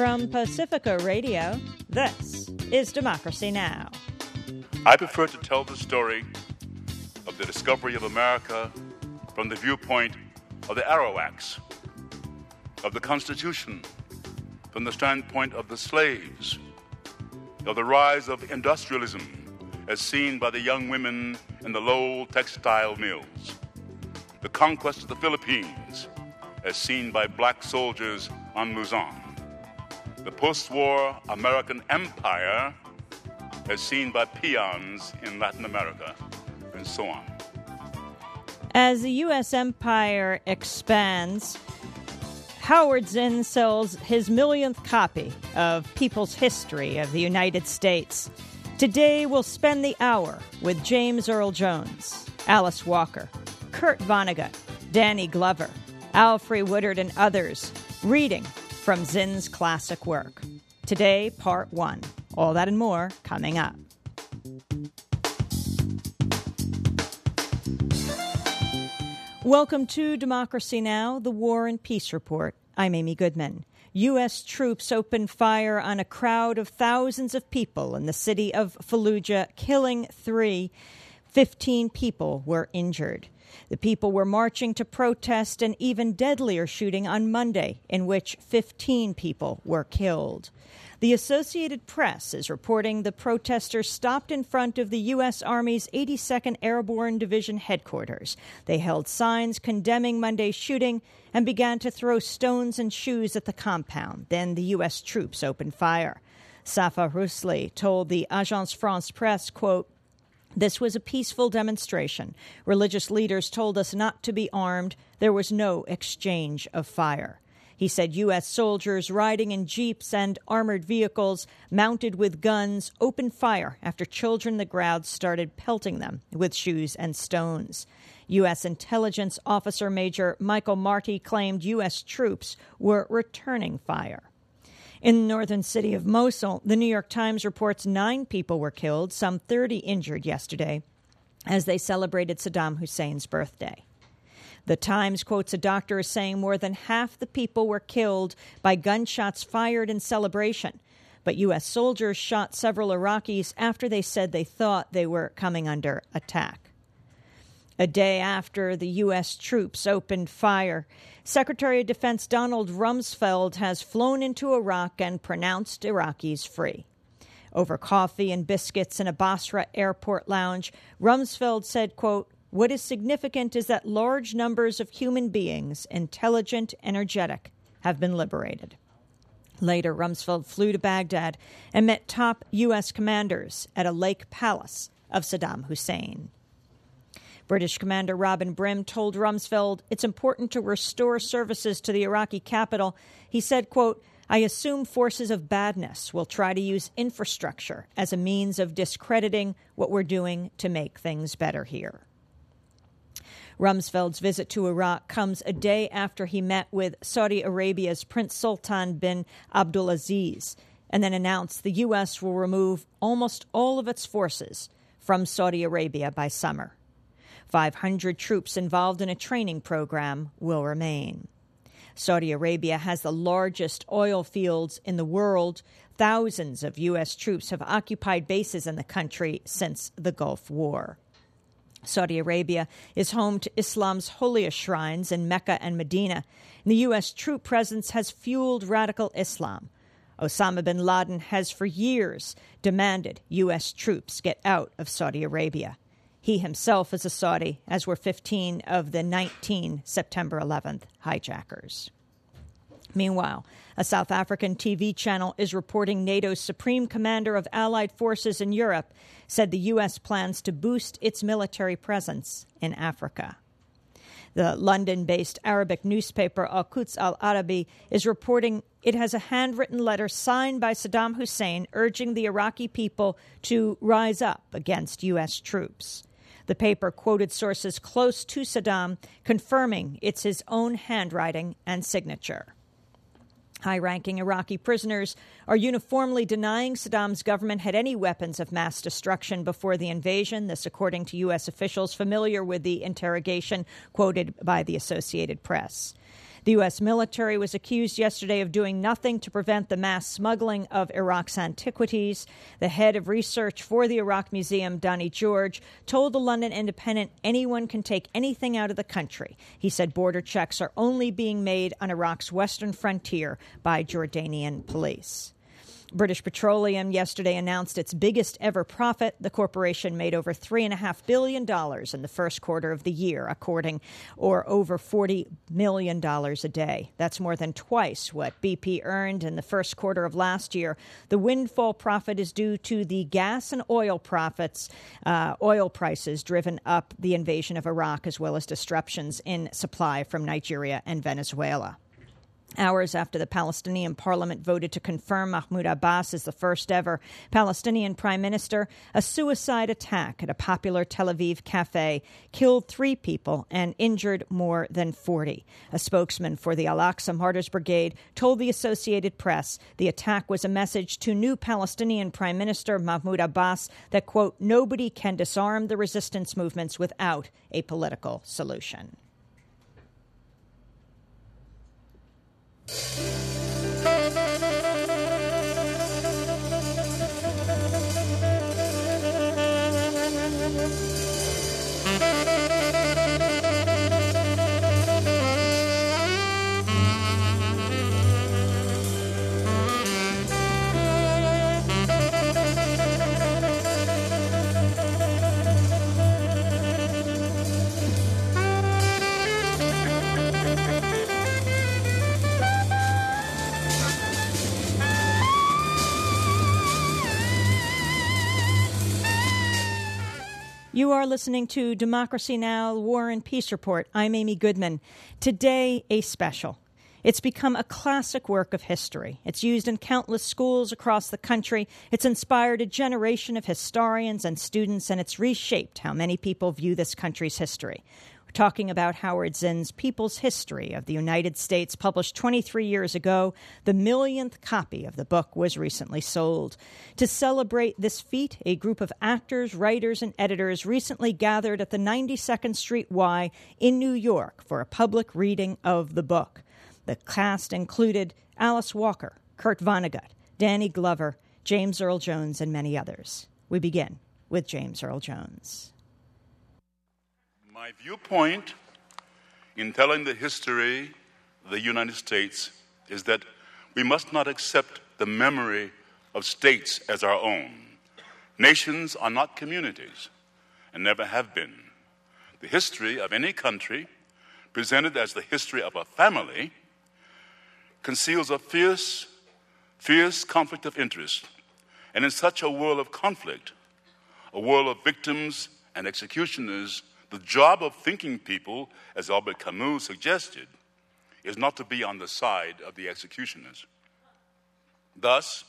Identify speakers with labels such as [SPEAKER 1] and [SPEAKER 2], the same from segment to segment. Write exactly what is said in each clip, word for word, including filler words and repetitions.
[SPEAKER 1] From Pacifica Radio, this is Democracy Now!
[SPEAKER 2] I prefer to tell the story of the discovery of America from the viewpoint of the Arawaks, of the Constitution from the standpoint of the slaves, of the rise of industrialism as seen by the young women in the Lowell textile mills, the conquest of the Philippines as seen by black soldiers on Luzon, the post-war American empire as seen by peons in Latin America, and so on.
[SPEAKER 1] As the U S empire expands, Howard Zinn sells his millionth copy of People's History of the United States. Today we'll spend the hour with James Earl Jones, Alice Walker, Kurt Vonnegut, Danny Glover, Alfre Woodard, and others reading from Zinn's classic work. Today, part one. All that and more coming up. Welcome to Democracy Now!, the War and Peace Report. I'm Amy Goodman. U S troops opened fire on a crowd of thousands of people in the city of Fallujah, killing three. Fifteen people were injured. The people were marching to protest an even deadlier shooting on Monday, in which fifteen people were killed. The Associated Press is reporting the protesters stopped in front of the U S. Army's eighty-second Airborne Division headquarters. They held signs condemning Monday's shooting and began to throw stones and shoes at the compound. Then the U S troops opened fire. Safa Rusli told the Agence France-Presse, quote, "This was a peaceful demonstration. Religious leaders told us not to be armed. There was no exchange of fire." He said U S soldiers riding in jeeps and armored vehicles mounted with guns opened fire after children in the crowd started pelting them with shoes and stones. U S intelligence officer Major Michael Marty claimed U S troops were returning fire. In the northern city of Mosul, the New York Times reports nine people were killed, some thirty injured yesterday, as they celebrated Saddam Hussein's birthday. The Times quotes a doctor as saying more than half the people were killed by gunshots fired in celebration, but U S soldiers shot several Iraqis after they said they thought they were coming under attack. A day after the U S troops opened fire, Secretary of Defense Donald Rumsfeld has flown into Iraq and pronounced Iraqis free. Over coffee and biscuits in a Basra airport lounge, Rumsfeld said, quote, "What is significant is that large numbers of human beings, intelligent, energetic, have been liberated." Later, Rumsfeld flew to Baghdad and met top U S commanders at a lake palace of Saddam Hussein. British Commander Robin Brim told Rumsfeld it's important to restore services to the Iraqi capital. He said, quote, "I assume forces of badness will try to use infrastructure as a means of discrediting what we're doing to make things better here." Rumsfeld's visit to Iraq comes a day after he met with Saudi Arabia's Prince Sultan bin Abdulaziz and then announced the U S will remove almost all of its forces from Saudi Arabia by summer. five hundred troops involved in a training program will remain. Saudi Arabia has the largest oil fields in the world. Thousands of U S troops have occupied bases in the country since the Gulf War. Saudi Arabia is home to Islam's holiest shrines in Mecca and Medina. And the U S troop presence has fueled radical Islam. Osama bin Laden has for years demanded U S troops get out of Saudi Arabia. He himself is a Saudi, as were fifteen of the nineteen September eleventh hijackers. Meanwhile, a South African T V channel is reporting NATO's Supreme Commander of Allied Forces in Europe said the U S plans to boost its military presence in Africa. The London-based Arabic newspaper Al-Quds Al-Arabi is reporting it has a handwritten letter signed by Saddam Hussein urging the Iraqi people to rise up against U S troops. The paper quoted sources close to Saddam, confirming it's his own handwriting and signature. High-ranking Iraqi prisoners are uniformly denying Saddam's government had any weapons of mass destruction before the invasion, this according to U S officials familiar with the interrogation quoted by the Associated Press. The U S military was accused yesterday of doing nothing to prevent the mass smuggling of Iraq's antiquities. The head of research for the Iraq Museum, Donnie George, told the London Independent anyone can take anything out of the country. He said border checks are only being made on Iraq's western frontier by Jordanian police. British Petroleum yesterday announced its biggest ever profit. The corporation made over three point five billion dollars in the first quarter of the year, according, or over forty million dollars a day. That's more than twice what B P earned in the first quarter of last year. The windfall profit is due to the gas and oil profits, uh, oil prices driven up the invasion of Iraq, as well as disruptions in supply from Nigeria and Venezuela. Hours after the Palestinian parliament voted to confirm Mahmoud Abbas as the first ever Palestinian prime minister, a suicide attack at a popular Tel Aviv cafe killed three people and injured more than forty. A spokesman for the Al-Aqsa Martyrs Brigade told the Associated Press the attack was a message to new Palestinian Prime Minister Mahmoud Abbas that, quote, nobody can disarm the resistance movements without a political solution. You are listening to Democracy Now!, War and Peace Report. I'm Amy Goodman. Today, a special. It's become a classic work of history. It's used in countless schools across the country. It's inspired a generation of historians and students, and it's reshaped how many people view this country's history. Talking about Howard Zinn's People's History of the United States, published twenty-three years ago. The millionth copy of the book was recently sold. To celebrate this feat, a group of actors, writers, and editors recently gathered at the ninety-second Street Y in New York for a public reading of the book. The cast included Alice Walker, Kurt Vonnegut, Danny Glover, James Earl Jones, and many others. We begin with James Earl Jones.
[SPEAKER 2] My viewpoint in telling the history of the United States is that we must not accept the memory of states as our own. Nations are not communities and never have been. The history of any country, presented as the history of a family, conceals a fierce, fierce conflict of interest. And in such a world of conflict, a world of victims and executioners, the job of thinking people, as Albert Camus suggested, is not to be on the side of the executioners. Thus,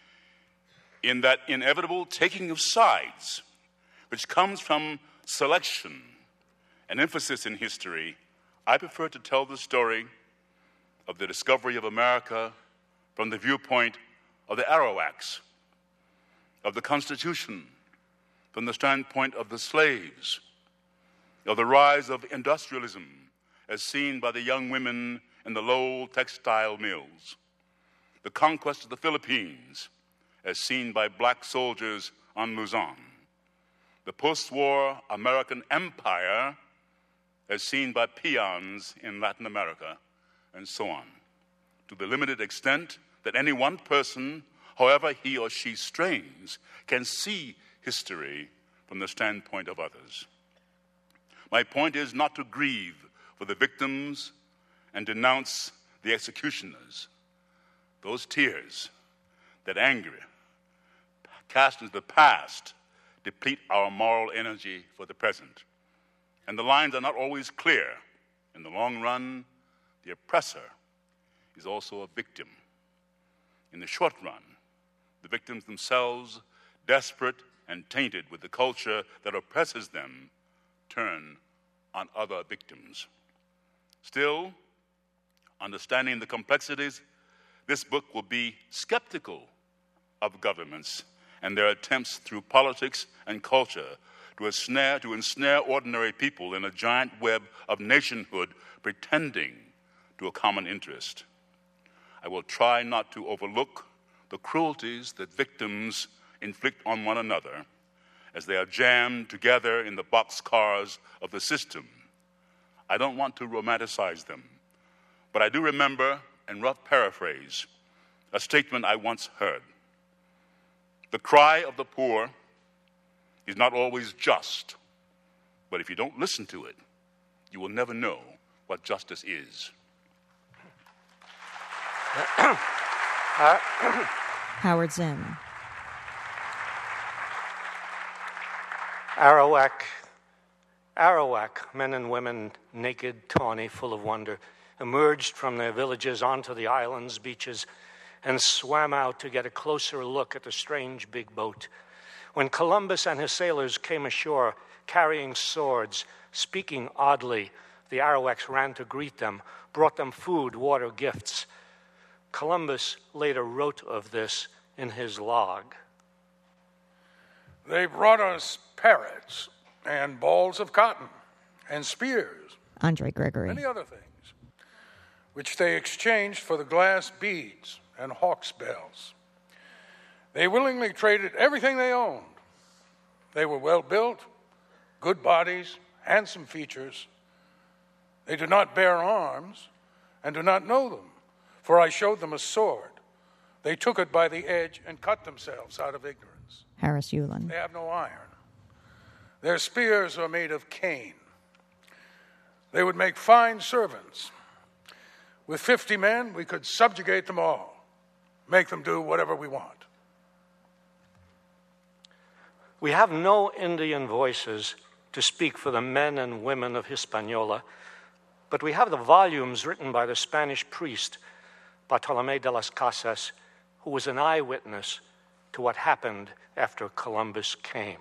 [SPEAKER 2] in that inevitable taking of sides, which comes from selection and emphasis in history, I prefer to tell the story of the discovery of America from the viewpoint of the Arawaks, of the Constitution from the standpoint of the slaves, of the rise of industrialism as seen by the young women in the Lowell textile mills, the conquest of the Philippines as seen by black soldiers on Luzon, the post-war American empire as seen by peons in Latin America, and so on, to the limited extent that any one person, however he or she strains, can see history from the standpoint of others. My point is not to grieve for the victims and denounce the executioners. Those tears, that anger, cast into the past, deplete our moral energy for the present. And the lines are not always clear. In the long run, the oppressor is also a victim. In the short run, the victims themselves, desperate and tainted with the culture that oppresses them, turn on other victims. Still, understanding the complexities, this book will be skeptical of governments and their attempts through politics and culture to ensnare, to ensnare ordinary people in a giant web of nationhood, pretending to a common interest. I will try not to overlook the cruelties that victims inflict on one another as they are jammed together in the boxcars of the system. I don't want to romanticize them, but I do remember, in rough paraphrase, a statement I once heard. The cry of the poor is not always just, but if you don't listen to it, you will never know what justice is.
[SPEAKER 1] Howard Zinn.
[SPEAKER 3] Arawak, Arawak, men and women, naked, tawny, full of wonder, emerged from their villages onto the island's beaches and swam out to get a closer look at the strange big boat. When Columbus and his sailors came ashore carrying swords, speaking oddly, the Arawaks ran to greet them, brought them food, water, gifts. Columbus later wrote of this in his log.
[SPEAKER 4] They brought us parrots and balls of cotton and spears.
[SPEAKER 1] Andre Gregory.
[SPEAKER 4] Many other things, which they exchanged for the glass beads and hawk's bells. They willingly traded everything they owned. They were well built, good bodies, handsome features. They do not bear arms and do not know them, for I showed them a sword. They took it by the edge and cut themselves out of ignorance.
[SPEAKER 1] Harris Yulin.
[SPEAKER 4] They have no iron. Their spears are made of cane. They would make fine servants. With fifty men, we could subjugate them all, make them do whatever we want.
[SPEAKER 3] We have no Indian voices to speak for the men and women of Hispaniola, but we have the volumes written by the Spanish priest, Bartolomé de las Casas, who was an eyewitness to what happened after Columbus came.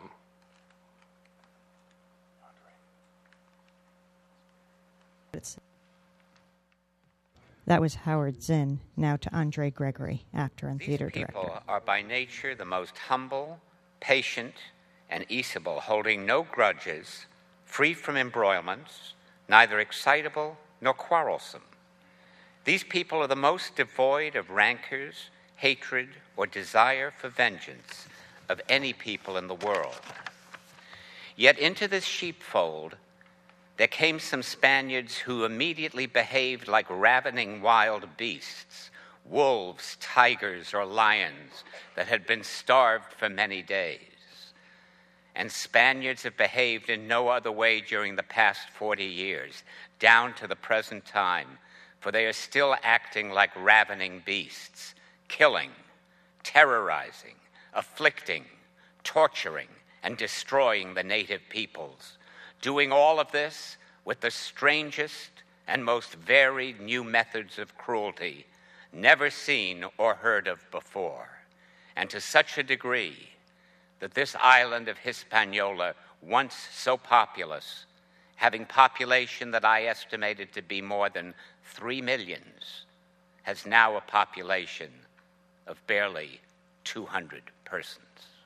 [SPEAKER 1] That was Howard Zinn. Now to Andre Gregory, actor and theater
[SPEAKER 5] These people
[SPEAKER 1] director.
[SPEAKER 5] are by nature the most humble, patient, and easeable, holding no grudges, free from embroilments, neither excitable nor quarrelsome. These people are the most devoid of rancors, hatred, or desire for vengeance of any people in the world. Yet into this sheepfold there came some Spaniards who immediately behaved like ravening wild beasts, wolves, tigers, or lions that had been starved for many days. And Spaniards have behaved in no other way during the past forty years, down to the present time, for they are still acting like ravening beasts, killing, terrorizing, afflicting, torturing, and destroying the native peoples, doing all of this with the strangest and most varied new methods of cruelty never seen or heard of before, and to such a degree that this island of Hispaniola, once so populous, having population that I estimated to be more than three millions, has now a population of barely two hundred persons.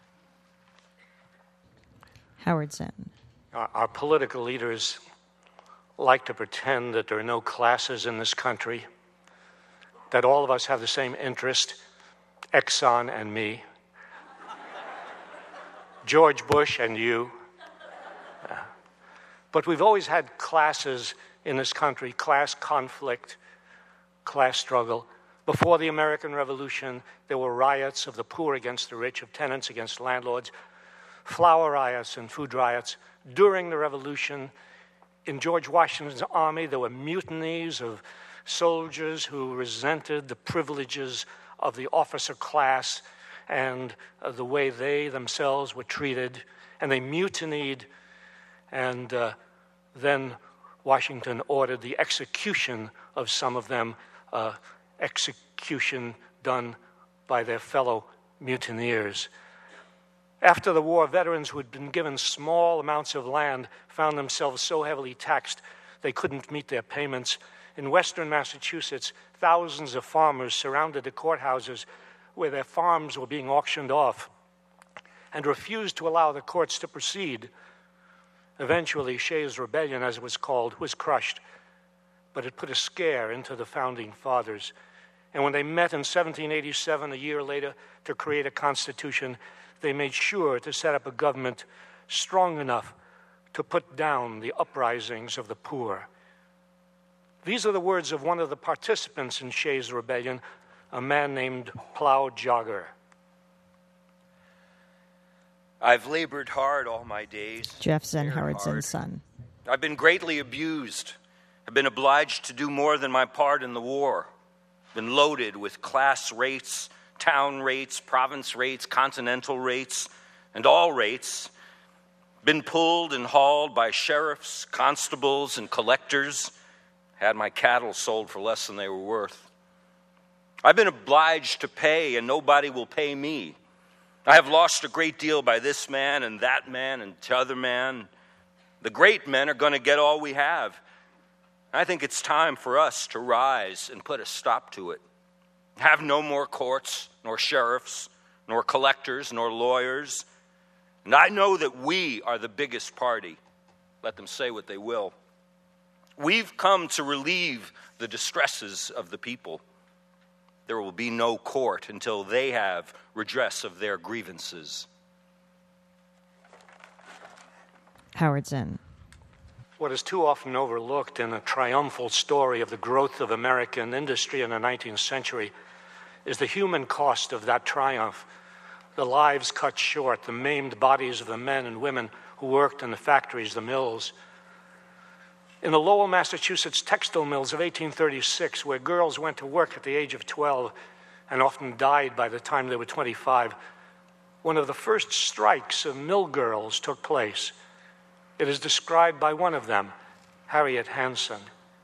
[SPEAKER 1] Howard Zinn.
[SPEAKER 3] Our, our political leaders like to pretend that there are no classes in this country, that all of us have the same interest, Exxon and me, George Bush and you. Uh, but we've always had classes in this country, class conflict, class struggle. Before the American Revolution, there were riots of the poor against the rich, of tenants against landlords, flower riots and food riots. During the Revolution, in George Washington's army, there were mutinies of soldiers who resented the privileges of the officer class and uh, the way they themselves were treated, and they mutinied, and uh, then Washington ordered the execution of some of them, uh, execution done by their fellow mutineers. After the war, veterans who had been given small amounts of land found themselves so heavily taxed they couldn't meet their payments. In western Massachusetts, thousands of farmers surrounded the courthouses where their farms were being auctioned off and refused to allow the courts to proceed. Eventually, Shays' Rebellion, as it was called, was crushed. but it put a scare into the founding fathers. And when they met in seventeen eighty-seven, a year later, to create a constitution, they made sure to set up a government strong enough to put down the uprisings of the poor. These are the words of one of the participants in Shays' Rebellion, a man named Plow Jogger.
[SPEAKER 6] I've labored hard all my days.
[SPEAKER 1] Jeff Zen
[SPEAKER 6] Very
[SPEAKER 1] Howardzin's
[SPEAKER 6] hard.
[SPEAKER 1] son.
[SPEAKER 6] I've been greatly abused. I've been obliged to do more than my part in the war. Been loaded with class rates, town rates, province rates, continental rates, and all rates. Been pulled and hauled by sheriffs, constables, and collectors. Had my cattle sold for less than they were worth. I've been obliged to pay, and nobody will pay me. I have lost a great deal by this man and that man and t'other man. The great men are going to get all we have. I think it's time for us to rise and put a stop to it. Have no more courts, nor sheriffs, nor collectors, nor lawyers. And I know that we are the biggest party. Let them say what they will. We've come to relieve the distresses of the people. There will be no court until they have redress of their grievances.
[SPEAKER 1] Howardson.
[SPEAKER 3] What is too often overlooked in a triumphal story of the growth of American industry in the nineteenth century is the human cost of that triumph. The lives cut short, the maimed bodies of the men and women who worked in the factories, the mills. In the Lowell, Massachusetts textile mills of eighteen thirty-six, where girls went to work at the age of twelve and often died by the time they were twenty-five, one of the first strikes of mill girls took place. It is described by one of them, Harriet Hansen.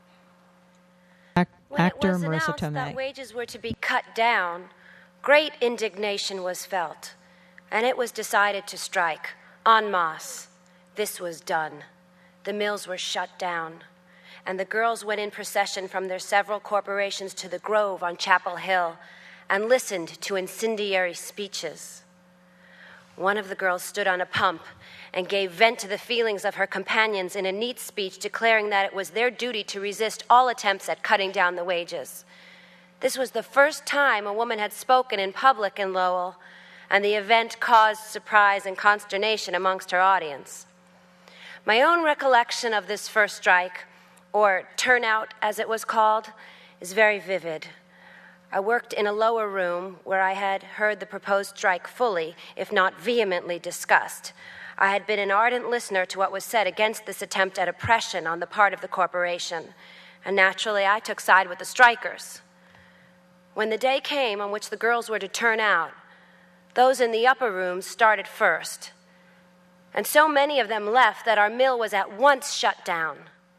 [SPEAKER 1] Ac-
[SPEAKER 7] When
[SPEAKER 1] actor
[SPEAKER 7] it was
[SPEAKER 1] Marissa
[SPEAKER 7] announced
[SPEAKER 1] Tomei.
[SPEAKER 7] that wages were to be cut down, great indignation was felt, and it was decided to strike en masse. This was done. The mills were shut down, and the girls went in procession from their several corporations to the Grove on Chapel Hill and listened to incendiary speeches. One of the girls stood on a pump and gave vent to the feelings of her companions in a neat speech declaring that it was their duty to resist all attempts at cutting down the wages. This was the first time a woman had spoken in public in Lowell, and the event caused surprise and consternation amongst her audience. My own recollection of this first strike, or turnout as it was called, is very vivid. I worked in a lower room where I had heard the proposed strike fully, if not vehemently, discussed. I had been an ardent listener to what was said against this attempt at oppression on the part of the corporation, and naturally I took side with the strikers. When the day came on which the girls were to turn out, those in the upper rooms started first, and so many of them left that our mill was at once shut down.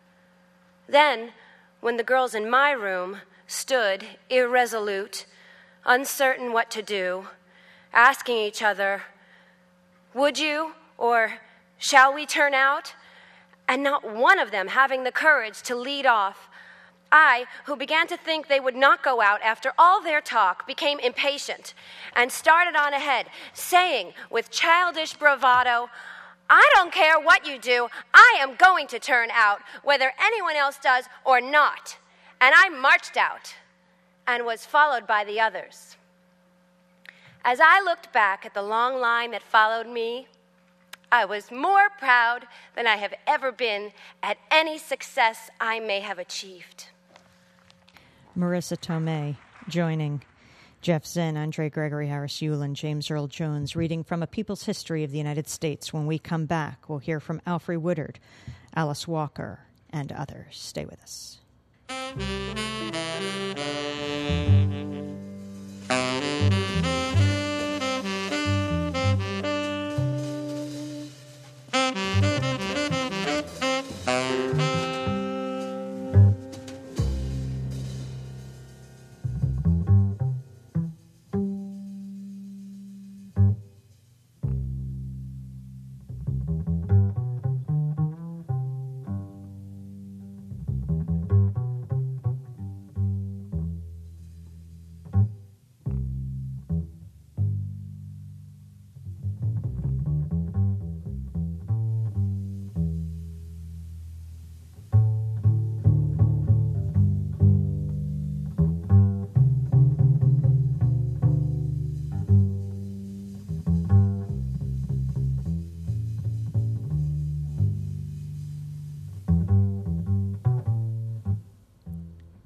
[SPEAKER 7] Then, when the girls in my room stood irresolute, uncertain what to do, asking each other, "Would you?" or "Shall we turn out?" and not one of them having the courage to lead off, I, who began to think they would not go out after all their talk, became impatient and started on ahead, saying with childish bravado, "I don't care what you do, I am going to turn out, whether anyone else does or not." And I marched out and was followed by the others. As I looked back at the long line that followed me, I was more proud than I have ever been at any success I may have achieved.
[SPEAKER 1] Marissa Tomei joining Jeff Zinn, Andre Gregory Harris Yulin, James Earl Jones, reading from A People's History of the United States. When we come back, we'll hear from Alfre Woodard, Alice Walker, and others. Stay with us.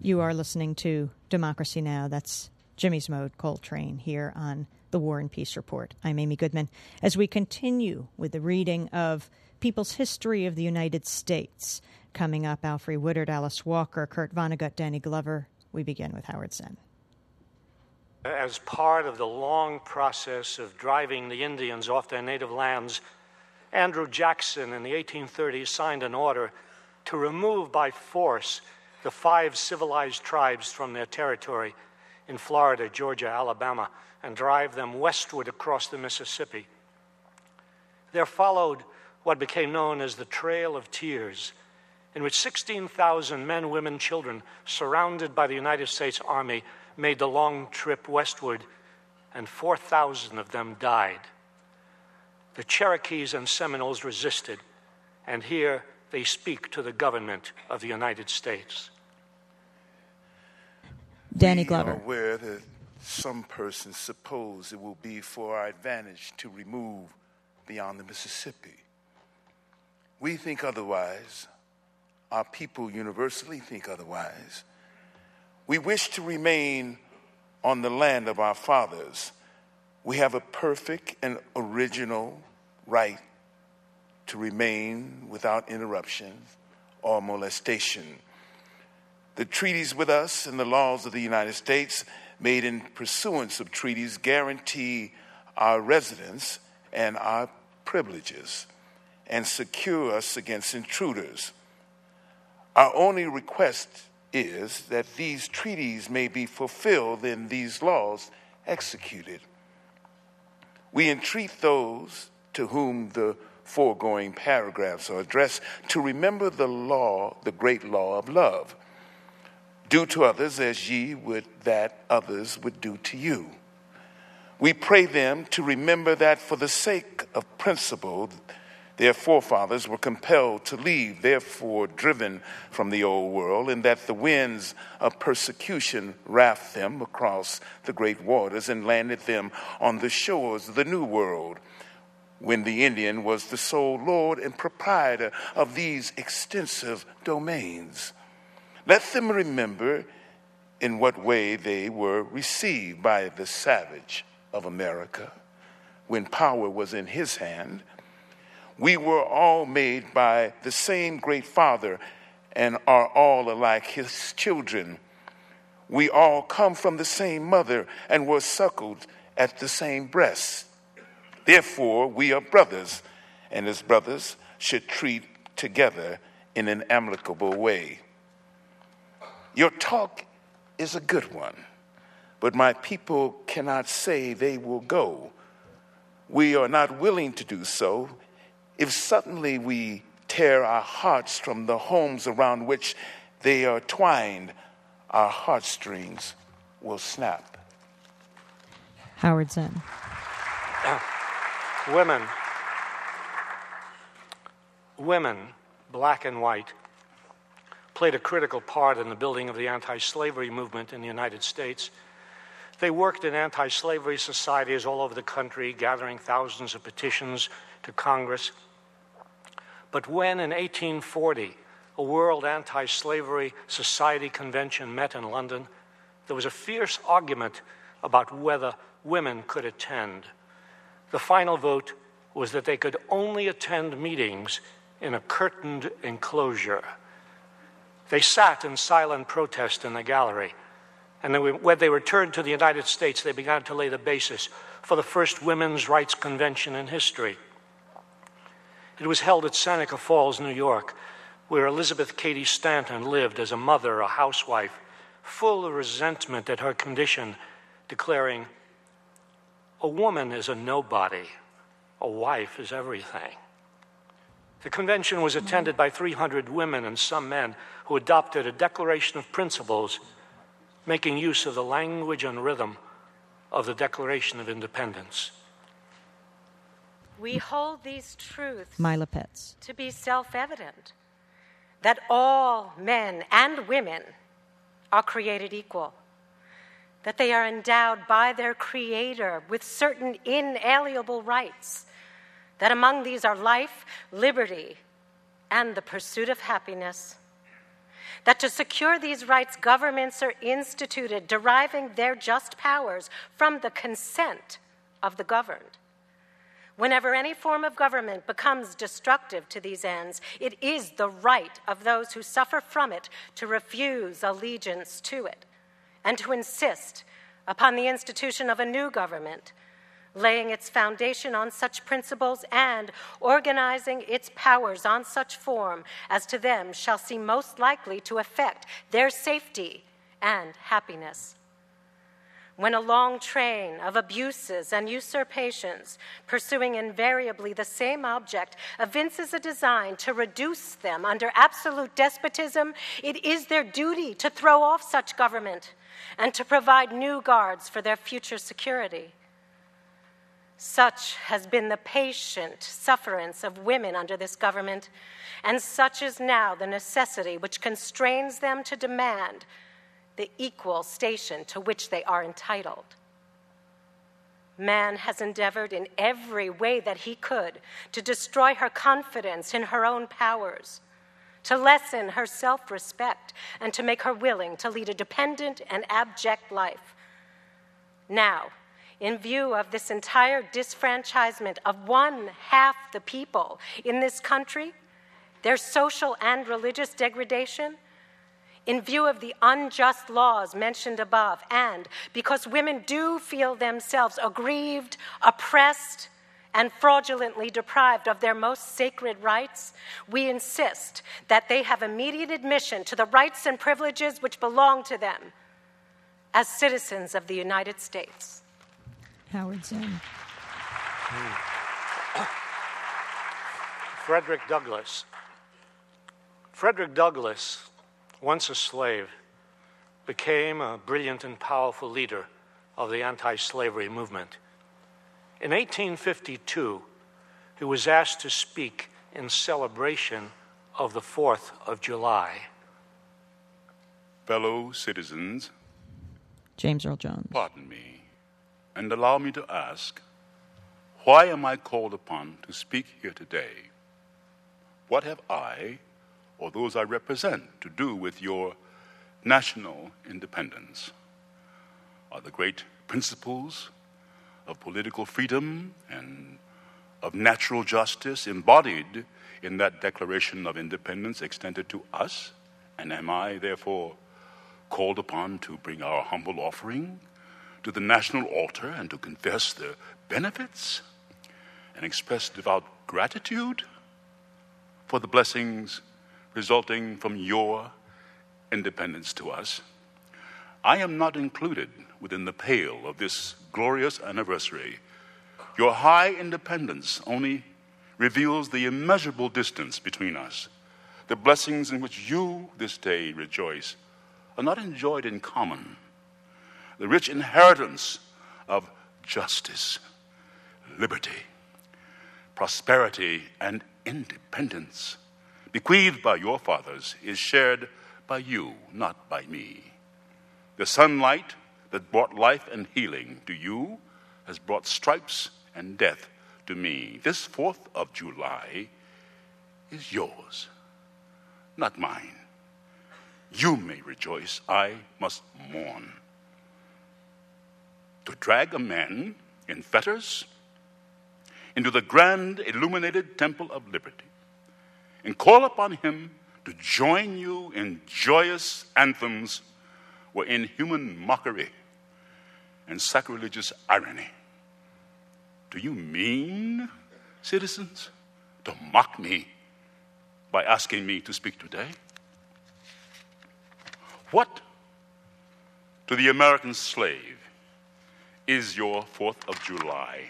[SPEAKER 1] You are listening to Democracy Now! That's Jimmy's Mode Coltrane here on the War and Peace Report. I'm Amy Goodman. As we continue with the reading of People's History of the United States, coming up, Alfre Woodard, Alice Walker, Kurt Vonnegut, Danny Glover. We begin with Howard Zinn.
[SPEAKER 3] As part of the long process of driving the Indians off their native lands, Andrew Jackson in the eighteen thirties signed an order to remove by force the five civilized tribes from their territory in Florida, Georgia, Alabama, and drive them westward across the Mississippi. There followed what became known as the Trail of Tears, in which sixteen thousand men, women, children, surrounded by the United States Army, made the long trip westward, and four thousand of them died. The Cherokees and Seminoles resisted, and here they speak to the government of the United States.
[SPEAKER 1] Danny Glover.
[SPEAKER 8] We are aware that some persons suppose it will be for our advantage to remove beyond the Mississippi. We think otherwise. Our people universally think otherwise. We wish to remain on the land of our fathers. We have a perfect and original right to remain without interruption or molestation. The treaties with us and the laws of the United States made in pursuance of treaties guarantee our residence and our privileges and secure us against intruders. Our only request is that these treaties may be fulfilled and these laws executed. We entreat those to whom the foregoing paragraphs are addressed to remember the law, the great law of love. Do to others as ye would that others would do to you. We pray them to remember that for the sake of principle, their forefathers were compelled to leave, therefore driven from the old world, and that the winds of persecution rafted them across the great waters and landed them on the shores of the new world, when the Indian was the sole lord and proprietor of these extensive domains. Let them remember in what way they were received by the savage of America when power was in his hand. We were all made by the same great Father and are all alike his children. We all come from the same mother and were suckled at the same breast. Therefore, we are brothers, and as brothers should treat together in an amicable way. Your talk is a good one, but my people cannot say they will go. We are not willing to do so. If suddenly we tear our hearts from the homes around which they are twined, our heartstrings will snap.
[SPEAKER 1] Howard Zinn.
[SPEAKER 3] Uh, women, women, black and white, played a critical part in the building of the anti-slavery movement in the United States. They worked in anti-slavery societies all over the country, gathering thousands of petitions to Congress. But when in eighteen forty a World Anti-Slavery Society convention met in London, there was a fierce argument about whether women could attend. The final vote was that they could only attend meetings in a curtained enclosure. They sat in silent protest in the gallery, and then when they returned to the United States, they began to lay the basis for the first women's rights convention in history. It was held at Seneca Falls, New York, where Elizabeth Cady Stanton lived as a mother, a housewife, full of resentment at her condition, declaring, "A woman is a nobody, a wife is everything." The convention was attended by three hundred women and some men who adopted a declaration of principles, making use of the language and rhythm of the Declaration of Independence.
[SPEAKER 9] We hold these truths
[SPEAKER 1] Mila Pitts.
[SPEAKER 9] to be self-evident, that all men and women are created equal, that they are endowed by their Creator with certain inalienable rights, that among these are life, liberty, and the pursuit of happiness, that to secure these rights, governments are instituted, deriving their just powers from the consent of the governed. Whenever any form of government becomes destructive to these ends, it is the right of those who suffer from it to refuse allegiance to it and to insist upon the institution of a new government, laying its foundation on such principles and organizing its powers on such form as to them shall seem most likely to affect their safety and happiness. When a long train of abuses and usurpations, pursuing invariably the same object, evinces a design to reduce them under absolute despotism, it is their duty to throw off such government and to provide new guards for their future security. Such has been the patient sufferance of women under this government, and such is now the necessity which constrains them to demand the equal station to which they are entitled. Man has endeavored in every way that he could to destroy her confidence in her own powers, to lessen her self-respect, and to make her willing to lead a dependent and abject life. Now, in view of this entire disfranchisement of one half the people in this country, their social and religious degradation, in view of the unjust laws mentioned above, and because women do feel themselves aggrieved, oppressed, and fraudulently deprived of their most sacred rights, we insist that they have immediate admission to the rights and privileges which belong to them as citizens of the United States.
[SPEAKER 1] Howard Zinn.
[SPEAKER 3] Frederick Douglass. Frederick Douglass, once a slave, became a brilliant and powerful leader of the anti-slavery movement. In eighteen fifty-two, he was asked to speak in celebration of the fourth of July.
[SPEAKER 2] Fellow citizens,
[SPEAKER 1] James Earl Jones.
[SPEAKER 2] Pardon me, and allow me to ask, why am I called upon to speak here today? What have I, or those I represent, to do with your national independence? Are the great principles of political freedom and of natural justice embodied in that Declaration of Independence extended to us? And am I, therefore, called upon to bring our humble offering to the national altar and to confess the benefits and express devout gratitude for the blessings resulting from your independence to us? I am not included within the pale of this glorious anniversary. Your high independence only reveals the immeasurable distance between us. The blessings in which you this day rejoice are not enjoyed in common. The rich inheritance of justice, liberty, prosperity, and independence bequeathed by your fathers is shared by you, not by me. The sunlight that brought life and healing to you has brought stripes and death to me. This fourth of July is yours, not mine. You may rejoice, I must mourn. To drag a man in fetters into the grand illuminated temple of liberty and call upon him to join you in joyous anthems were inhuman mockery and sacrilegious irony. Do you mean, citizens, to mock me by asking me to speak today? What, to the American slave, is your fourth of July?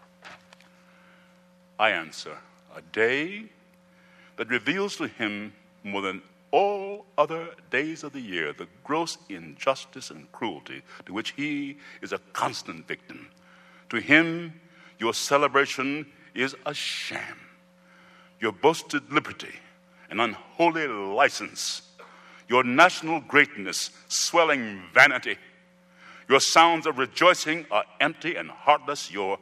[SPEAKER 2] I answer, a day that reveals to him more than all other days of the year the gross injustice and cruelty to which he is a constant victim. To him, your celebration is a sham. Your boasted liberty, an unholy license. Your national greatness, swelling vanity. Your sounds of rejoicing are empty and heartless. Your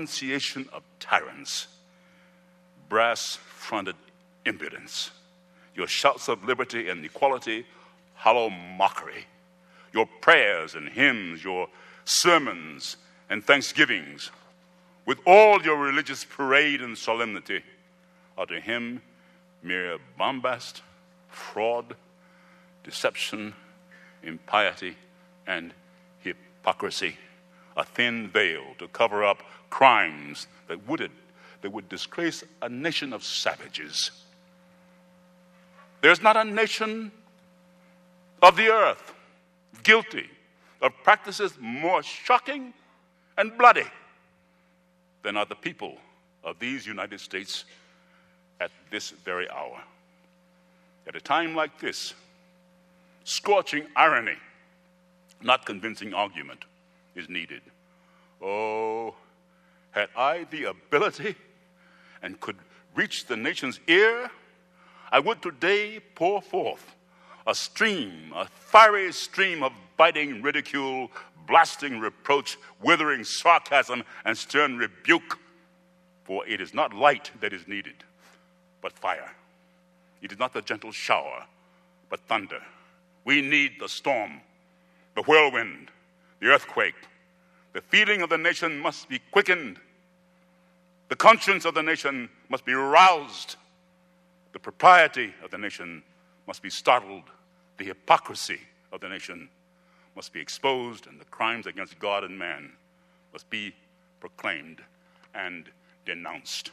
[SPEAKER 2] denunciation of tyrants, brass-fronted impudence. Your shouts of liberty and equality, hollow mockery. Your prayers and hymns, your sermons and thanksgivings, with all your religious parade and solemnity, are to him mere bombast, fraud, deception, impiety, and hypocrisy, a thin veil to cover up crimes that would, that would disgrace a nation of savages. There's not a nation of the earth guilty of practices more shocking and bloody than are the people of these United States at this very hour. At a time like this, scorching irony, not convincing argument, is needed. Oh, had I the ability and could reach the nation's ear, I would today pour forth a stream, a fiery stream of biting ridicule, blasting reproach, withering sarcasm, and stern rebuke. For it is not light that is needed, but fire. It is not the gentle shower, but thunder. We need the storm, the whirlwind, the earthquake. The feeling of the nation must be quickened. The conscience of the nation must be roused. The propriety of the nation must be startled. The hypocrisy of the nation must be exposed, and the crimes against God and man must be proclaimed and denounced.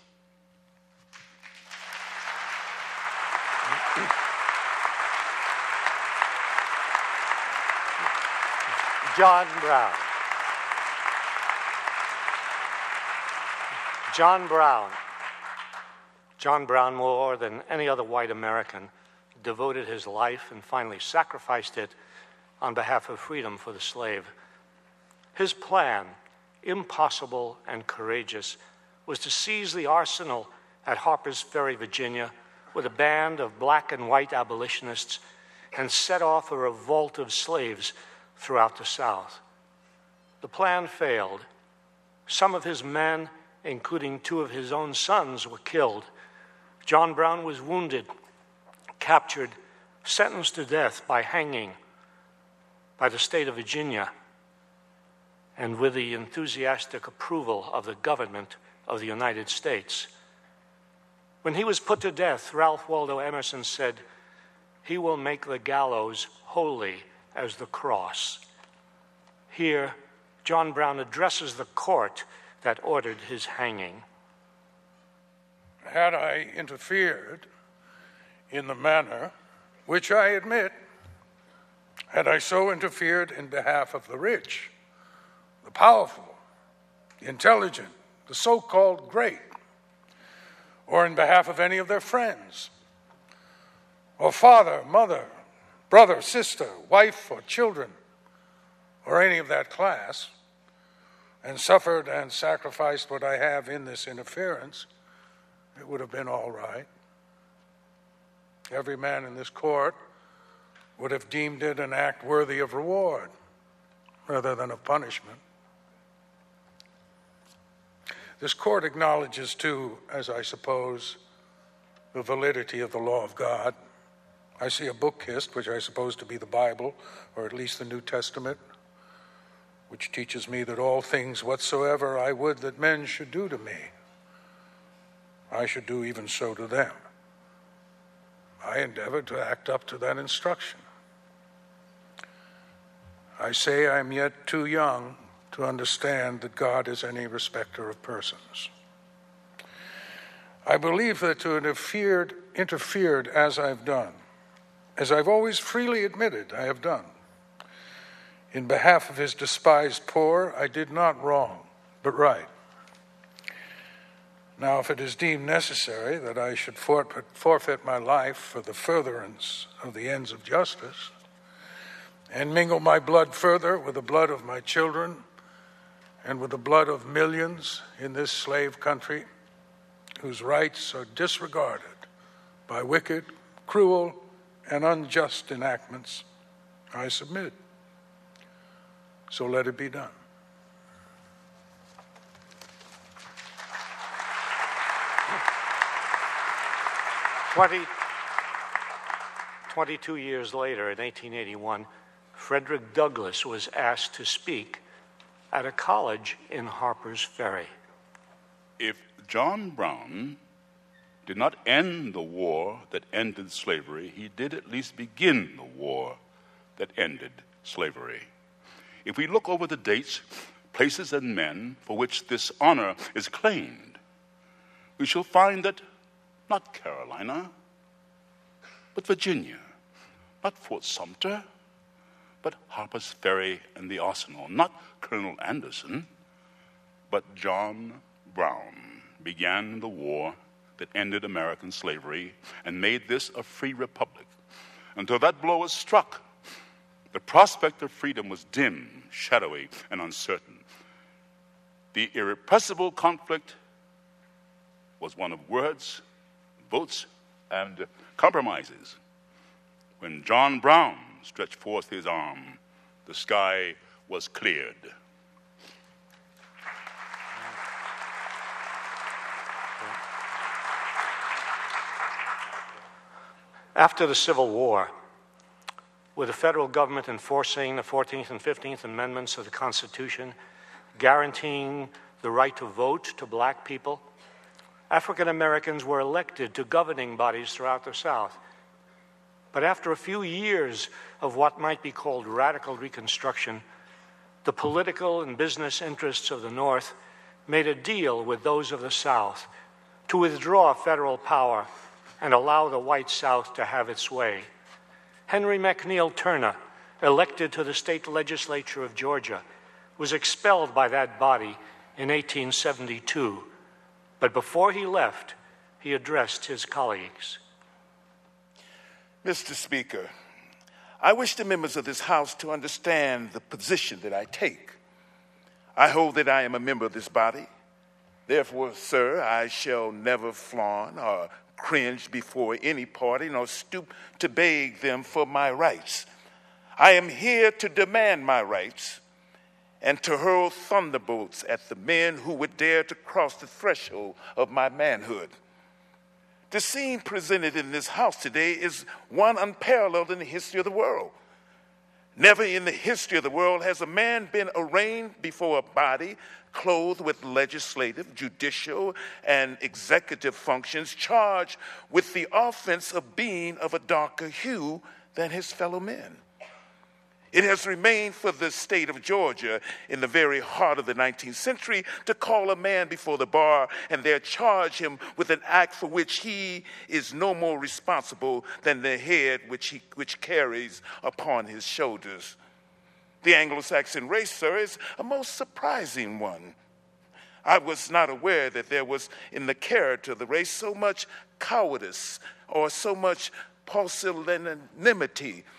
[SPEAKER 3] John Brown. John Brown. John Brown, more than any other white American, devoted his life and finally sacrificed it on behalf of freedom for the slave. His plan, impossible and courageous, was to seize the arsenal at Harper's Ferry, Virginia, with a band of black and white abolitionists and set off a revolt of slaves throughout the South. The plan failed. Some of his men, including two of his own sons, were killed. John Brown was wounded, captured, sentenced to death by hanging by the state of Virginia, and with the enthusiastic approval of the government of the United States. When he was put to death, Ralph Waldo Emerson said, "He will make the gallows holy as the cross." Here, John Brown addresses the court that ordered his hanging.
[SPEAKER 4] Had I interfered in the manner which I admit, had I so interfered in behalf of the rich, the powerful, the intelligent, the so-called great, or in behalf of any of their friends, or father, mother, brother, sister, wife, or children, or any of that class, and suffered and sacrificed what I have in this interference, it would have been all right. Every man in this court would have deemed it an act worthy of reward rather than of punishment. This court acknowledges, too, as I suppose, the validity of the law of God. I see a book kissed, which I suppose to be the Bible, or at least the New Testament, which teaches me that all things whatsoever I would that men should do to me, I should do even so to them. I endeavor to act up to that instruction. I say I am yet too young to understand that God is any respecter of persons. I believe that to have interfered, interfered as I've done, as I've always freely admitted I have done, in behalf of his despised poor, I did not wrong, but right. Now, if it is deemed necessary that I should forfeit my life for the furtherance of the ends of justice, and mingle my blood further with the blood of my children and with the blood of millions in this slave country whose rights are disregarded by wicked, cruel, and unjust enactments, I submit. So let it be done.
[SPEAKER 3] Twenty, twenty-two years later, in eighteen eighty-one, Frederick Douglass was asked to speak at a college in Harper's Ferry.
[SPEAKER 2] If John Brown did not end the war that ended slavery, he did at least begin the war that ended slavery. If we look over the dates, places, and men for which this honor is claimed, we shall find that not Carolina, but Virginia, not Fort Sumter, but Harper's Ferry and the Arsenal, not Colonel Anderson, but John Brown began the war that ended American slavery and made this a free republic. Until that blow was struck, the prospect of freedom was dim, shadowy, and uncertain. The irrepressible conflict was one of words, votes, and compromises. When John Brown stretched forth his arm, the sky was cleared.
[SPEAKER 3] After the Civil War, with the federal government enforcing the fourteenth and fifteenth Amendments of the Constitution, guaranteeing the right to vote to black people, African Americans were elected to governing bodies throughout the South. But after a few years of what might be called radical Reconstruction, the political and business interests of the North made a deal with those of the South to withdraw federal power and allow the white South to have its way. Henry McNeil Turner, elected to the state legislature of Georgia, was expelled by that body in eighteen seventy-two. But before he left, he addressed his colleagues.
[SPEAKER 8] Mister Speaker, I wish the members of this House to understand the position that I take. I hold that I am a member of this body. Therefore, sir, I shall never flaunt or cringe before any party nor stoop to beg them for my rights. I am here to demand my rights and to hurl thunderbolts at the men who would dare to cross the threshold of my manhood. The scene presented in this House today is one unparalleled in the history of the world. Never in the history of the world has a man been arraigned before a body clothed with legislative, judicial, and executive functions, charged with the offense of being of a darker hue than his fellow men. It has remained for the state of Georgia in the very heart of the nineteenth century to call a man before the bar and there charge him with an act for which he is no more responsible than the head which he which carries upon his shoulders. The Anglo-Saxon race, sir, is a most surprising one. I was not aware that there was in the character of the race so much cowardice or so much pusillanimity.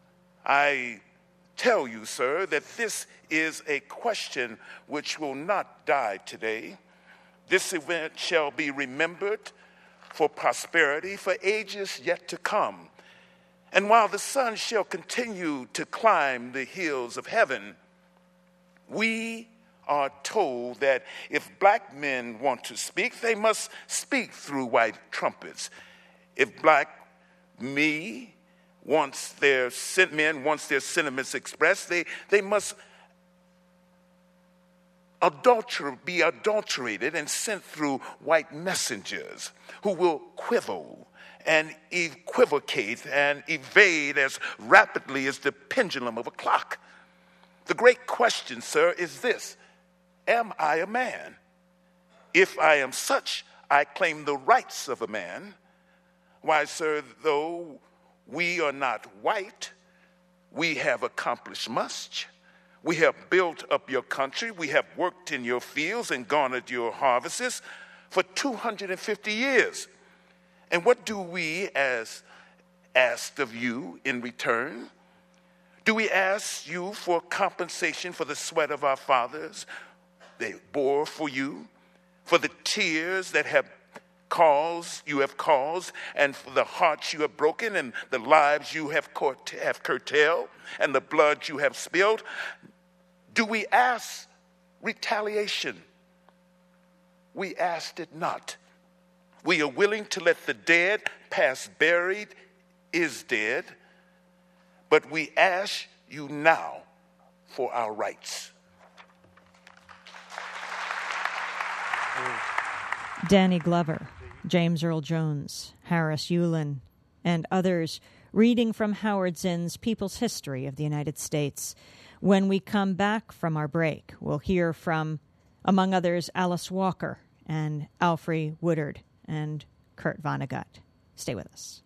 [SPEAKER 8] I tell you, sir, that this is a question which will not die today. This event shall be remembered for prosperity for ages yet to come. And while the sun shall continue to climb the hills of heaven, we are told that if black men want to speak, they must speak through white trumpets. If black me wants their men wants their sentiments expressed, they, they must adulter, be adulterated and sent through white messengers who will quibble and equivocate and evade as rapidly as the pendulum of a clock. The great question, sir, is this: am I a man? If I am such, I claim the rights of a man. Why, sir, though we are not white, we have accomplished much. We have built up your country. We have worked in your fields and garnered your harvests for two hundred fifty years. And what do we as asked of you in return? Do we ask you for compensation for the sweat of our fathers they bore for you, for the tears that have caused you have caused, and for the hearts you have broken, and the lives you have, curt- have curtailed, and the blood you have spilled? Do we ask retaliation? We asked it not. We are willing to let the dead pass buried is dead, but we ask you now for our rights.
[SPEAKER 1] Danny Glover, James Earl Jones, Harris Yulin, and others reading from Howard Zinn's People's History of the United States. When we come back from our break, we'll hear from, among others, Alice Walker and Alfre Woodard and Kurt Vonnegut. Stay with us.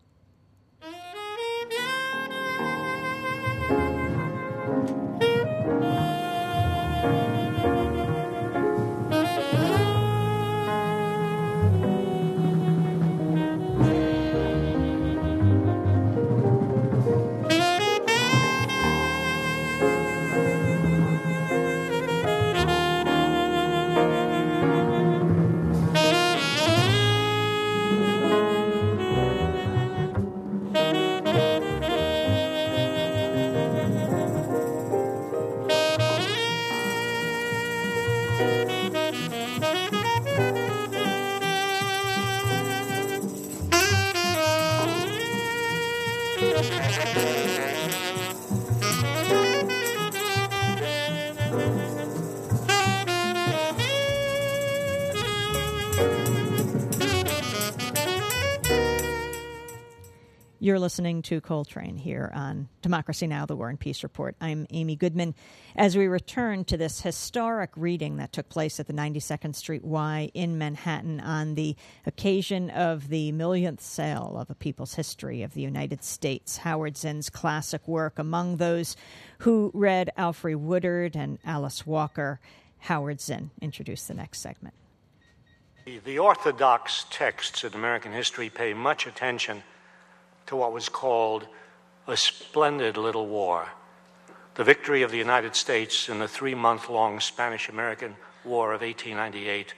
[SPEAKER 1] You're listening to Coltrane here on Democracy Now!, the War and Peace Report. I'm Amy Goodman. As we return to this historic reading that took place at the ninety-second Street Y in Manhattan on the occasion of the millionth sale of A People's History of the United States, Howard Zinn's classic work. Among those who read, Alfre Woodard and Alice Walker. Howard Zinn introduced the next segment.
[SPEAKER 3] The orthodox texts in American history pay much attention to what was called a splendid little war, the victory of the United States in the three-month-long Spanish-American War of eighteen ninety-eight.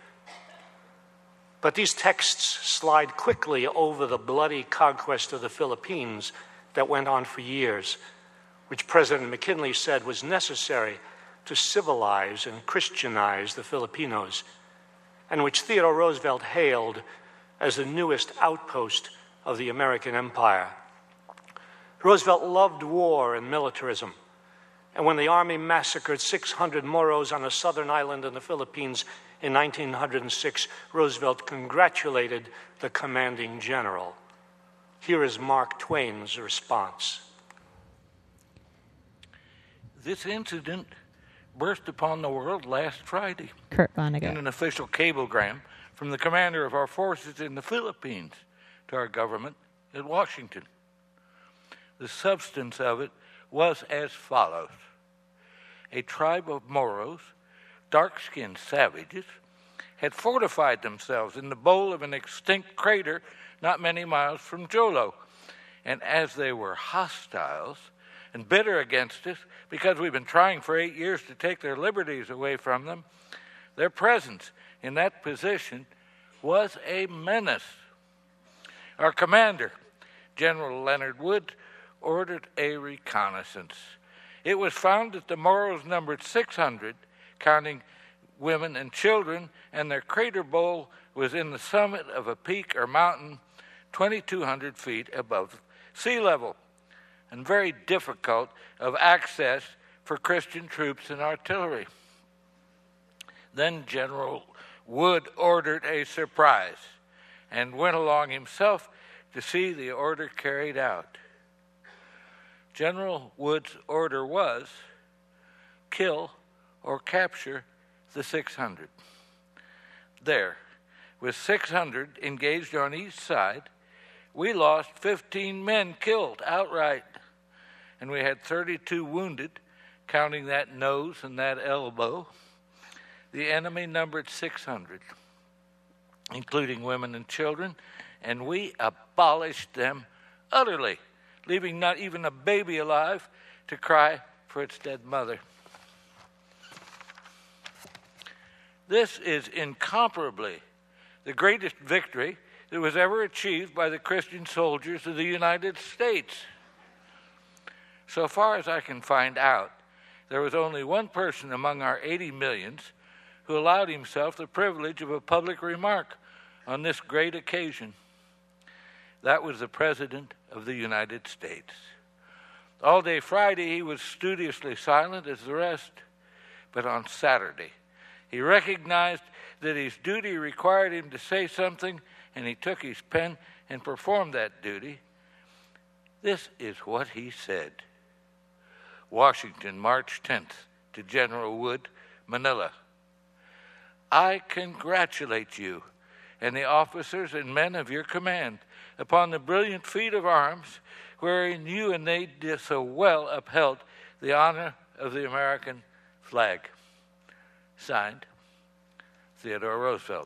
[SPEAKER 3] But these texts slide quickly over the bloody conquest of the Philippines that went on for years, which President McKinley said was necessary to civilize and Christianize the Filipinos, and which Theodore Roosevelt hailed as the newest outpost of the American empire. Roosevelt loved war and militarism, and when the Army massacred six hundred Moros on a southern island in the Philippines in nineteen oh six, Roosevelt congratulated the commanding general. Here is Mark Twain's response.
[SPEAKER 10] This incident burst upon the world last Friday
[SPEAKER 1] Kurt Vonnegut.
[SPEAKER 10] in an official cablegram from the commander of our forces in the Philippines to our government at Washington. The substance of it was as follows. A tribe of Moros, dark-skinned savages, had fortified themselves in the bowl of an extinct crater not many miles from Jolo. And as they were hostiles and bitter against us because we've been trying for eight years to take their liberties away from them, their presence in that position was a menace. Our commander, General Leonard Wood, ordered a reconnaissance. It was found that the Moros numbered six hundred, counting women and children, and their crater bowl was in the summit of a peak or mountain twenty-two hundred feet above sea level, and very difficult of access for Christian troops and artillery. Then General Wood ordered a surprise and went along himself to see the order carried out. General Wood's order was kill or capture the six hundred. There, with six hundred engaged on each side, we lost fifteen men killed outright, and we had thirty-two wounded, counting that nose and that elbow. The enemy numbered six hundred, including women and children, and we abolished them utterly, leaving not even a baby alive to cry for its dead mother. This is incomparably the greatest victory that was ever achieved by the Christian soldiers of the United States. So far as I can find out, there was only one person among our eighty millions who allowed himself the privilege of a public remark on this great occasion. That was the President of the United States. All day Friday, he was studiously silent as the rest, but on Saturday, he recognized that his duty required him to say something, and he took his pen and performed that duty. This is what he said. Washington, March tenth, to General Wood, Manila. I congratulate you and the officers and men of your command upon the brilliant feat of arms wherein you and they did so well upheld the honor of the American flag. Signed, Theodore Roosevelt.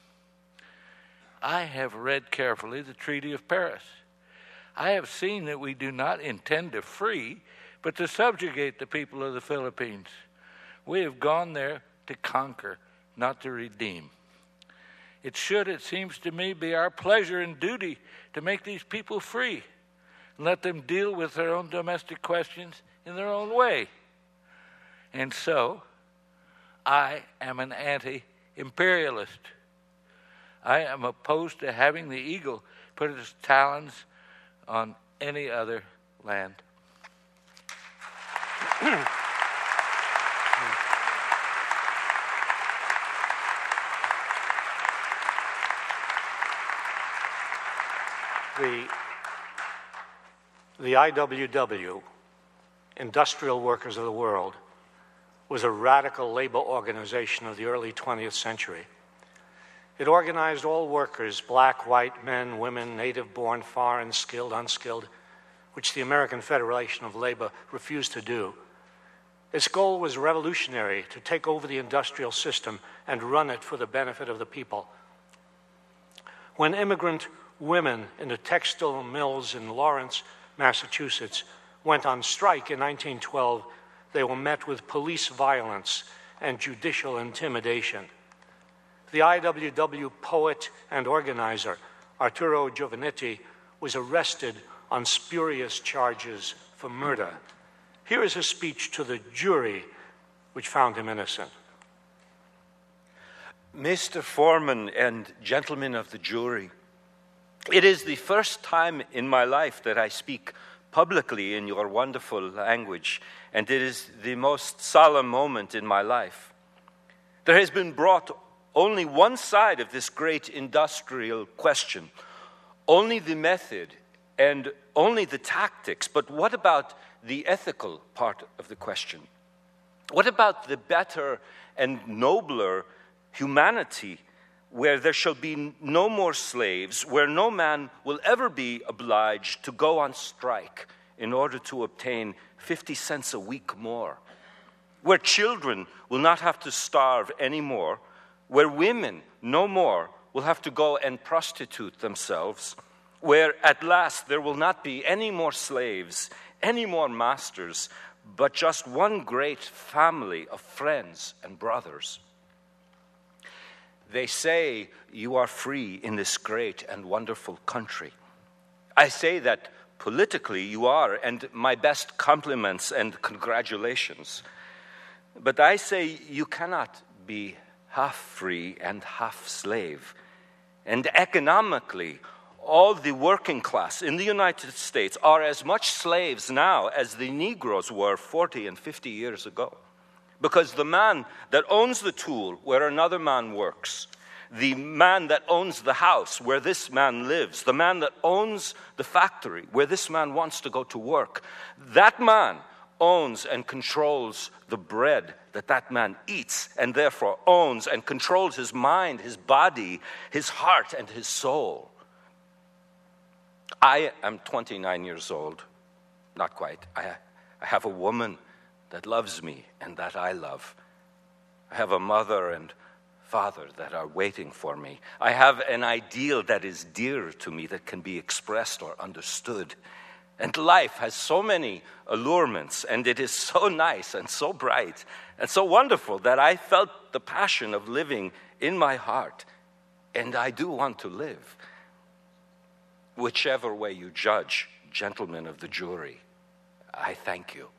[SPEAKER 10] I have read carefully the Treaty of Paris. I have seen that we do not intend to free, but to subjugate the people of the Philippines. We have gone there to conquer, not to redeem. It should, it seems to me, be our pleasure and duty to make these people free and let them deal with their own domestic questions in their own way. And so, I am an anti-imperialist. I am opposed to having the eagle put its talons on any other land.
[SPEAKER 3] The, the I W W, Industrial Workers of the World, was a radical labor organization of the early twentieth century. It organized all workers, black, white, men, women, native-born, foreign, skilled, unskilled, which the American Federation of Labor refused to do. Its goal was revolutionary, to take over the industrial system and run it for the benefit of the people. When immigrant women in the textile mills in Lawrence, Massachusetts, went on strike in nineteen twelve, they were met with police violence and judicial intimidation. The I W W poet and organizer, Arturo Giovannitti, was arrested on spurious charges for murder. Here is a speech to the jury which found him innocent.
[SPEAKER 6] Mister Foreman and gentlemen of the jury, it is the first time in my life that I speak publicly in your wonderful language, and it is the most solemn moment in my life. There has been brought only one side of this great industrial question, only the method and only the tactics. But what about the ethical part of the question? What about the better and nobler humanity, where there shall be no more slaves, where no man will ever be obliged to go on strike in order to obtain fifty cents a week more, where children will not have to starve anymore, where women no more will have to go and prostitute themselves, where at last there will not be any more slaves, any more masters, but just one great family of friends and brothers. They say you are free in this great and wonderful country. I say that politically you are, and my best compliments and congratulations. But I say you cannot be half free and half slave. And economically, all the working class in the United States are as much slaves now as the Negroes were forty and fifty years ago. Because the man that owns the tool where another man works, the man that owns the house where this man lives, the man that owns the factory where this man wants to go to work, that man owns and controls the bread that that man eats, and therefore owns and controls his mind, his body, his heart, and his soul. I am twenty-nine years old. Not quite. I, I have a woman that loves me and that I love. I have a mother and father that are waiting for me. I have an ideal that is dear to me, that can be expressed or understood. And life has so many allurements, and it is so nice and so bright and so wonderful that I felt the passion of living in my heart. And I do want to live. Whichever way you judge, gentlemen of the jury, I thank you.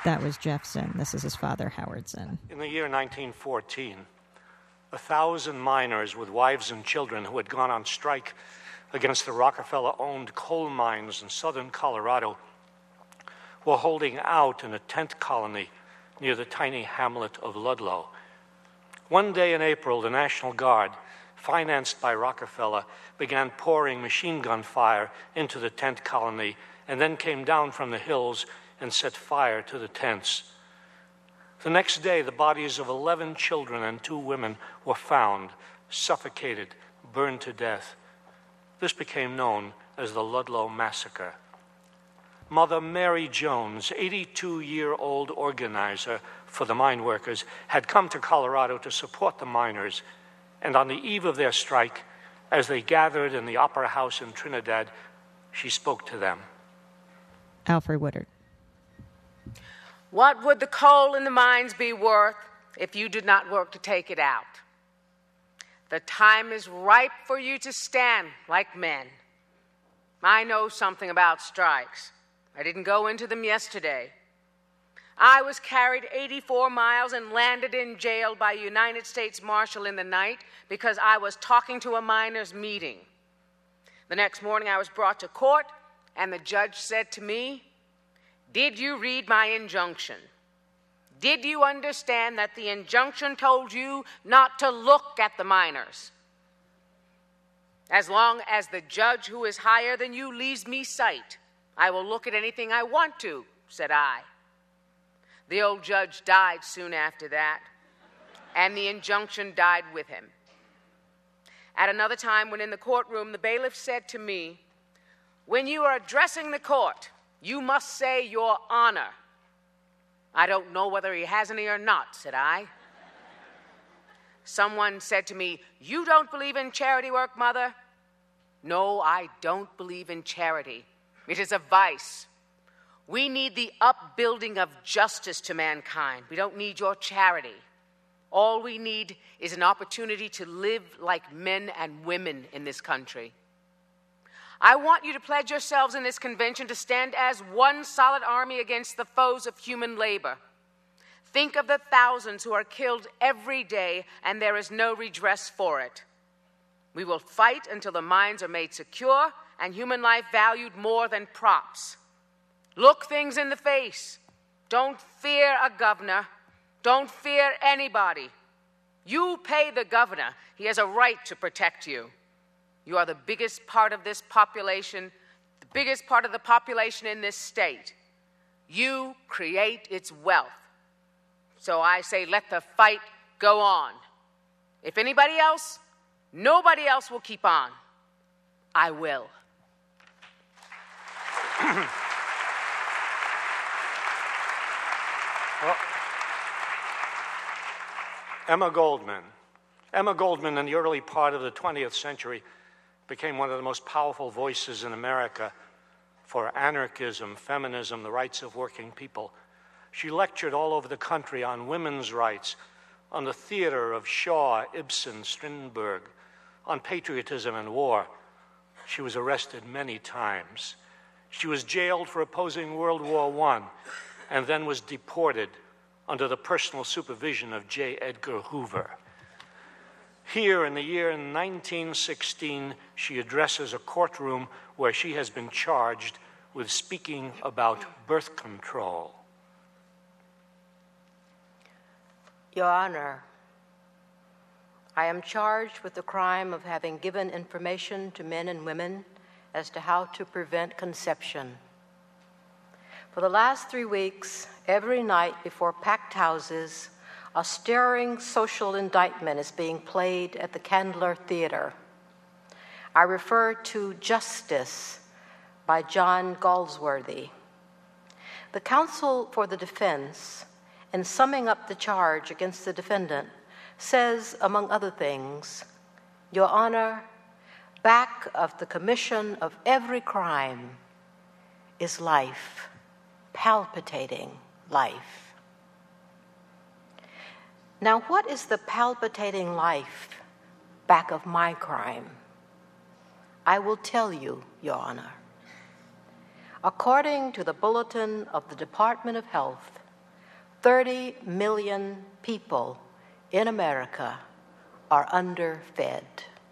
[SPEAKER 1] That was Jeff Zinn. This is his father, Howard Zinn.
[SPEAKER 3] In the year nineteen fourteen, a thousand miners with wives and children who had gone on strike against the Rockefeller-owned coal mines in southern Colorado were holding out in a tent colony near the tiny hamlet of Ludlow. One day in April, the National Guard, financed by Rockefeller, began pouring machine gun fire into the tent colony and then came down from the hills and set fire to the tents. The next day, the bodies of eleven children and two women were found, suffocated, burned to death. This became known as the Ludlow Massacre. Mother Mary Jones, eighty-two-year-old organizer for the mine workers, had come to Colorado to support the miners, and on the eve of their strike, as they gathered in the Opera House in Trinidad, she spoke to them.
[SPEAKER 1] Alfre Woodard.
[SPEAKER 11] What would the coal in the mines be worth if you did not work to take it out? The time is ripe for you to stand like men. I know something about strikes. I didn't go into them yesterday. I was carried eighty-four miles and landed in jail by a United States Marshal in the night because I was talking to a miners' meeting. The next morning I was brought to court, and the judge said to me, "Did you read my injunction? Did you understand that the injunction told you not to look at the miners? As long as the judge who is higher than you leaves me sight, I will look at anything I want to," said I. The old judge died soon after that, and the injunction died with him. At another time, when in the courtroom, the bailiff said to me, "When you are addressing the court, you must say your honor." "I don't know whether he has any or not," said I. Someone said to me, "You don't believe in charity work, Mother?" "No, I don't believe in charity. It is a vice. We need the upbuilding of justice to mankind. We don't need your charity. All we need is an opportunity to live like men and women in this country. I want you to pledge yourselves in this convention to stand as one solid army against the foes of human labor. Think of the thousands who are killed every day, and there is no redress for it. We will fight until the mines are made secure and human life valued more than props. Look things in the face. Don't fear a governor. Don't fear anybody. You pay the governor. He has a right to protect you. You are the biggest part of this population, the biggest part of the population in this state. You create its wealth. So I say, let the fight go on. If anybody else, nobody else will keep on. I will.
[SPEAKER 3] Well, Emma Goldman. Emma Goldman, in the early part of the twentieth century, became one of the most powerful voices in America for anarchism, feminism, the rights of working people. She lectured all over the country on women's rights, on the theater of Shaw, Ibsen, Strindberg, on patriotism and war. She was arrested many times. She was jailed for opposing World War One and then was deported under the personal supervision of J. Edgar Hoover. Here in the year nineteen sixteen, she addresses a courtroom where she has been charged with speaking about birth control.
[SPEAKER 12] Your Honor, I am charged with the crime of having given information to men and women as to how to prevent conception. For the last three weeks, every night before packed houses, a stirring social indictment is being played at the Candler Theater. I refer to Justice by John Galsworthy. The counsel for the defense, in summing up the charge against the defendant, says, among other things, Your Honor, back of the commission of every crime is life, palpitating life. Now, what is the palpitating life back of my crime? I will tell you, Your Honor. According to the Bulletin of the Department of Health, thirty million people in America are underfed.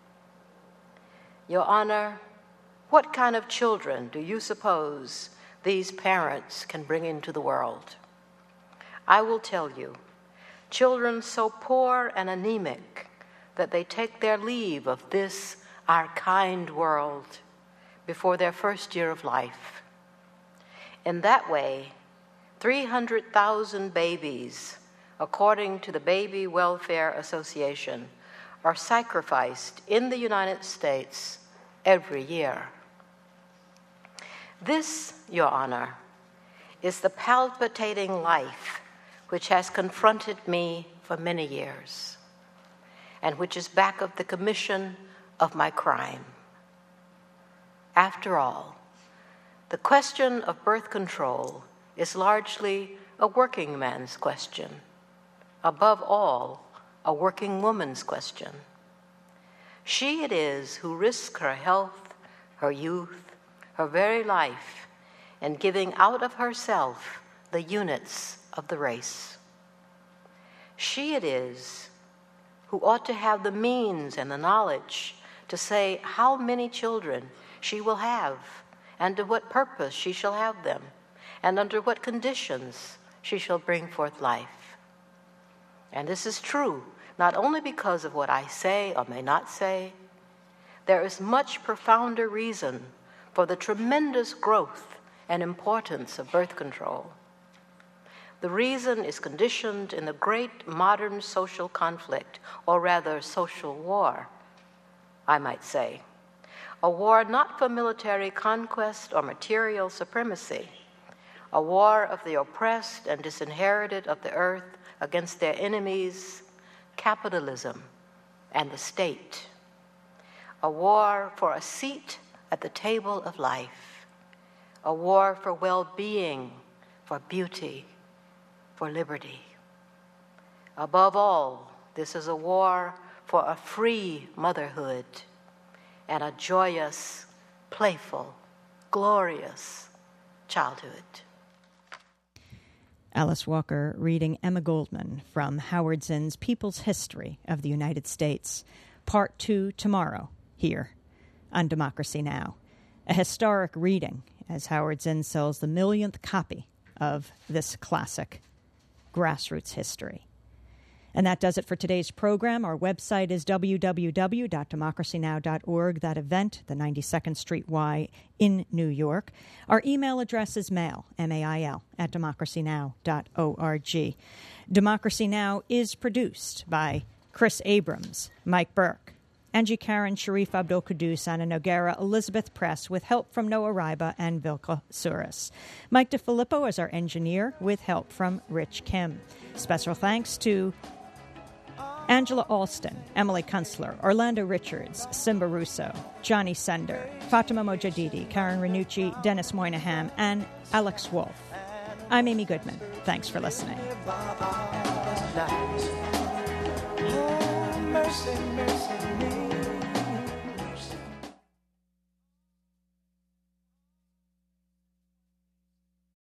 [SPEAKER 12] Your Honor, what kind of children do you suppose these parents can bring into the world? I will tell you, children so poor and anemic that they take their leave of this, our kind world, before their first year of life. In that way, three hundred thousand babies, according to the Baby Welfare Association, are sacrificed in the United States every year. This, Your Honor, is the palpitating life which has confronted me for many years, and which is back of the commission of my crime. After all, the question of birth control is largely a working man's question, above all, a working woman's question. She it is who risks her health, her youth, her very life, in giving out of herself the units of the race. She it is who ought to have the means and the knowledge to say how many children she will have, and to what purpose she shall have them, and under what conditions she shall bring forth life. And this is true, not only because of what I say or may not say. There is much profounder reason for the tremendous growth and importance of birth control. The reason is conditioned in the great modern social conflict, or rather social war, I might say. A war not for military conquest or material supremacy, a war of the oppressed and disinherited of the earth against their enemies, capitalism and the state. A war for a seat at the table of life. A war for well-being, for beauty, for liberty. Above all, this is a war for a free motherhood and a joyous, playful, glorious childhood.
[SPEAKER 1] Alice Walker reading Emma Goldman from Howard Zinn's People's History of the United States, Part two tomorrow, here on Democracy Now! A historic reading as Howard Zinn sells the millionth copy of this classic grassroots history. And that does it for today's program. Our website is w w w dot democracy now dot org. That event, the ninety-second Street Y in New York. Our email address is mail, M A I L, at democracy now dot org. Democracy Now! Is produced by Chris Abrams, Mike Burke, Angie Karen, Sharif Abdul Qudus, Anna Noguera, Elizabeth Press, with help from Noah Ryba and Vilka Suris. Mike DeFilippo is our engineer, with help from Rich Kim. Special thanks to Angela Alston, Emily Kunstler, Orlando Richards, Simba Russo, Johnny Sender, Fatima Mojadidi, Karen Ranucci, Dennis Moynihan, and Alex Wolf. I'm Amy Goodman. Thanks for listening.
[SPEAKER 13] Oh, mercy, mercy me.